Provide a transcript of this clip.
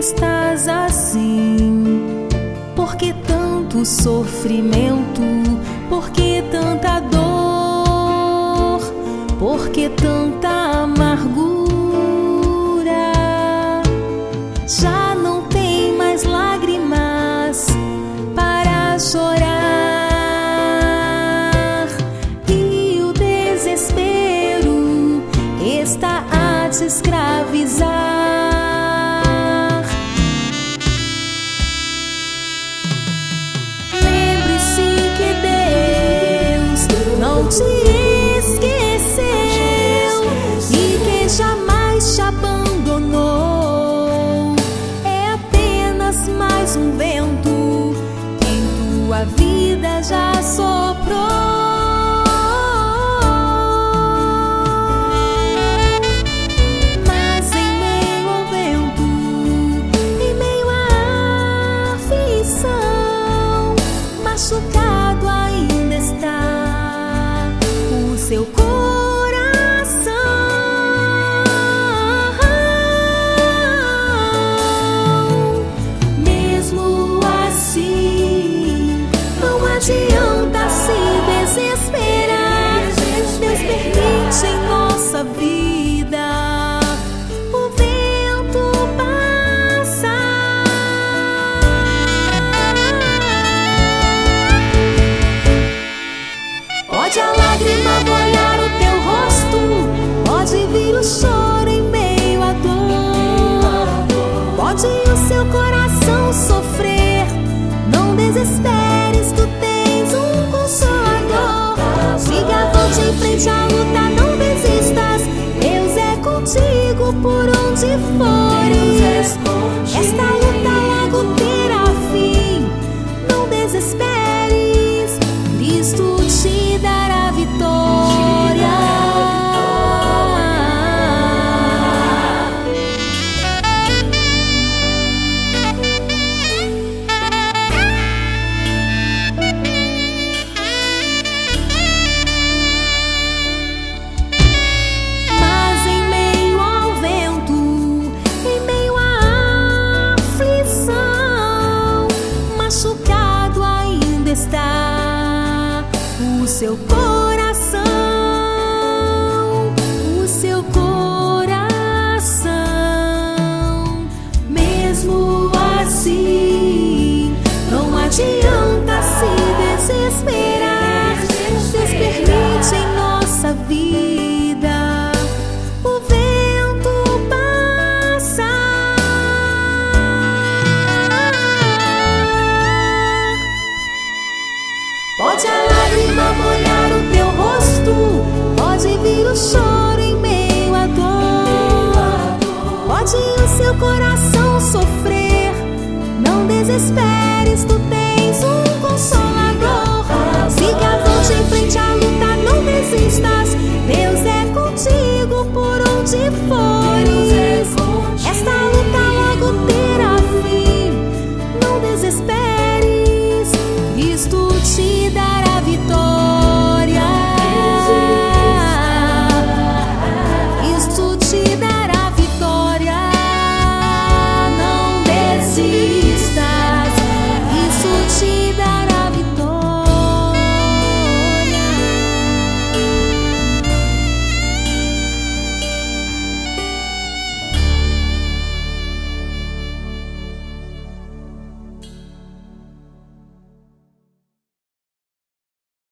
estás assim? Por que tanto sofrimento? Por que tanta dor? Por que tanta amargura? Já não tem mais lágrimas para chorar, e o desespero está a te escravizar. Lembre-se que Deus não te esqueceu e que jamais te abandonou. É apenas mais um vento que em tua vida já soprou. Machucado ainda está o seu coração. Mesmo assim, não adianta se desesperar. Deus permite em nossa vida o vento passar. Pode a lágrima molhar o teu rosto, pode vir o choro em meio à dor, pode o seu coração sofrer. Não desesperes, tu tens um consolador. Siga avante em frente à luta, não desistas. Deus é contigo por onde fores. Esta luta logo terá fim. Não desesperes, Cristo te dará vitória. Mas em meio ao vento, em meio à aflição, machucado ainda está o seu coração, o seu coração. Mesmo assim, não adianta se desesperar. Deus permite em nossa vida o vento passar. Pode a lágrima molhar o teu rosto, pode vir o choro em meio à dor, pode o seu coração sofrer. Não desesperes, tu tens